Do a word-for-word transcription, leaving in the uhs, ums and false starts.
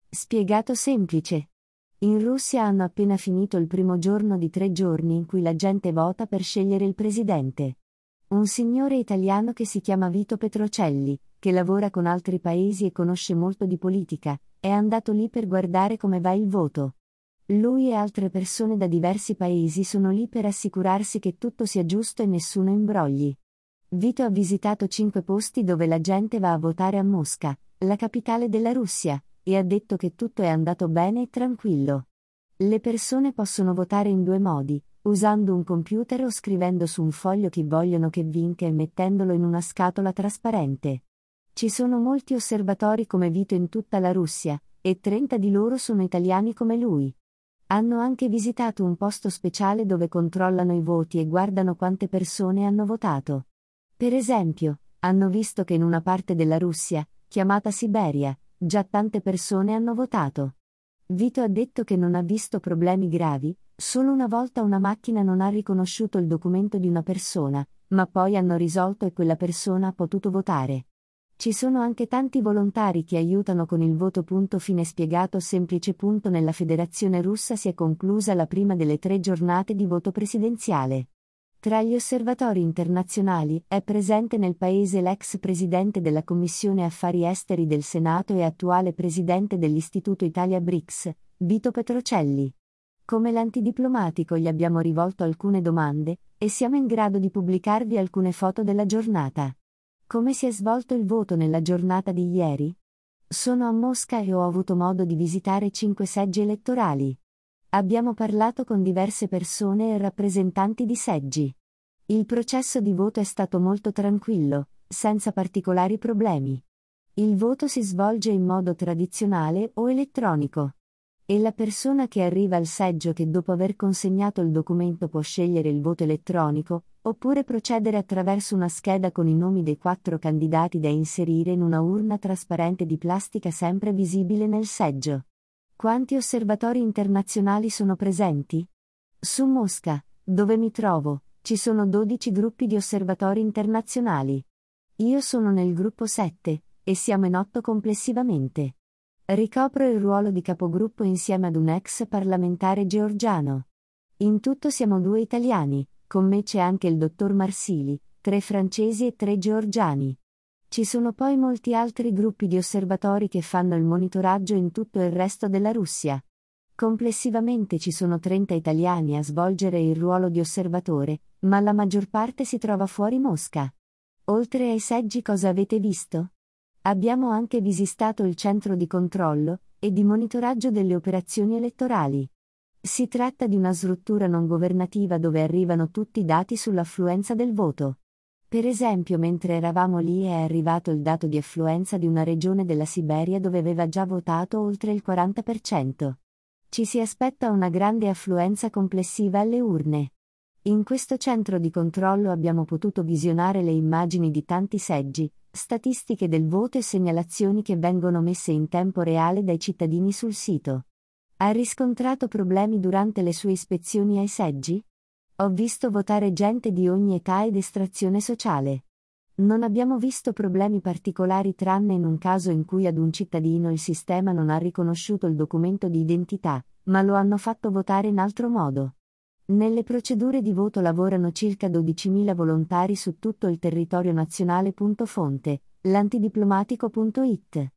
Spiegato semplice. In Russia hanno appena finito il primo giorno di tre giorni in cui la gente vota per scegliere il presidente. Un signore italiano che si chiama Vito Petrocelli, che lavora con altri paesi e conosce molto di politica, è andato lì per guardare come va il voto. Lui e altre persone da diversi paesi sono lì per assicurarsi che tutto sia giusto e nessuno imbrogli. Vito ha visitato cinque posti dove la gente va a votare a Mosca, la capitale della Russia, e ha detto che tutto è andato bene e tranquillo. Le persone possono votare in due modi, usando un computer o scrivendo su un foglio chi vogliono che vinca e mettendolo in una scatola trasparente. Ci sono molti osservatori come Vito in tutta la Russia, e trenta di loro sono italiani come lui. Hanno anche visitato un posto speciale dove controllano i voti e guardano quante persone hanno votato. Per esempio, hanno visto che in una parte della Russia, chiamata Siberia, già tante persone hanno votato. Vito ha detto che non ha visto problemi gravi, solo una volta una macchina non ha riconosciuto il documento di una persona, ma poi hanno risolto e quella persona ha potuto votare. Ci sono anche tanti volontari che aiutano con il voto. Fine spiegato semplice. Nella Federazione Russa si è conclusa la prima delle tre giornate di voto presidenziale. Tra gli osservatori internazionali è presente nel paese l'ex presidente della Commissione Affari Esteri del Senato e attuale presidente dell'Istituto Italia B R I C S, Vito Petrocelli. Come l'antidiplomatico gli abbiamo rivolto alcune domande, e siamo in grado di pubblicarvi alcune foto della giornata. Come si è svolto il voto nella giornata di ieri? Sono a Mosca e ho avuto modo di visitare cinque seggi elettorali. Abbiamo parlato con diverse persone e rappresentanti di seggi. Il processo di voto è stato molto tranquillo, senza particolari problemi. Il voto si svolge in modo tradizionale o elettronico. E la persona che arriva al seggio che dopo aver consegnato il documento può scegliere il voto elettronico, oppure procedere attraverso una scheda con i nomi dei quattro candidati da inserire in una urna trasparente di plastica sempre visibile nel seggio. Quanti osservatori internazionali sono presenti? Su Mosca, dove mi trovo, ci sono dodici gruppi di osservatori internazionali. Io sono nel gruppo sette, e siamo in otto complessivamente. Ricopro il ruolo di capogruppo insieme ad un ex parlamentare georgiano. In tutto siamo due italiani, con me c'è anche il dottor Marsili, tre francesi e tre georgiani. Ci sono poi molti altri gruppi di osservatori che fanno il monitoraggio in tutto il resto della Russia. Complessivamente ci sono trenta italiani a svolgere il ruolo di osservatore, ma la maggior parte si trova fuori Mosca. Oltre ai seggi, cosa avete visto? Abbiamo anche visitato il centro di controllo e di monitoraggio delle operazioni elettorali. Si tratta di una struttura non governativa dove arrivano tutti i dati sull'affluenza del voto. Per esempio, mentre eravamo lì è arrivato il dato di affluenza di una regione della Siberia dove aveva già votato oltre il quaranta per cento. Ci si aspetta una grande affluenza complessiva alle urne. In questo centro di controllo abbiamo potuto visionare le immagini di tanti seggi, statistiche del voto e segnalazioni che vengono messe in tempo reale dai cittadini sul sito. Ha riscontrato problemi durante le sue ispezioni ai seggi? Ho visto votare gente di ogni età ed estrazione sociale. Non abbiamo visto problemi particolari tranne in un caso in cui ad un cittadino il sistema non ha riconosciuto il documento di identità, ma lo hanno fatto votare in altro modo. Nelle procedure di voto lavorano circa dodicimila volontari su tutto il territorio nazionale. Fonte: l'antidiplomatico punto it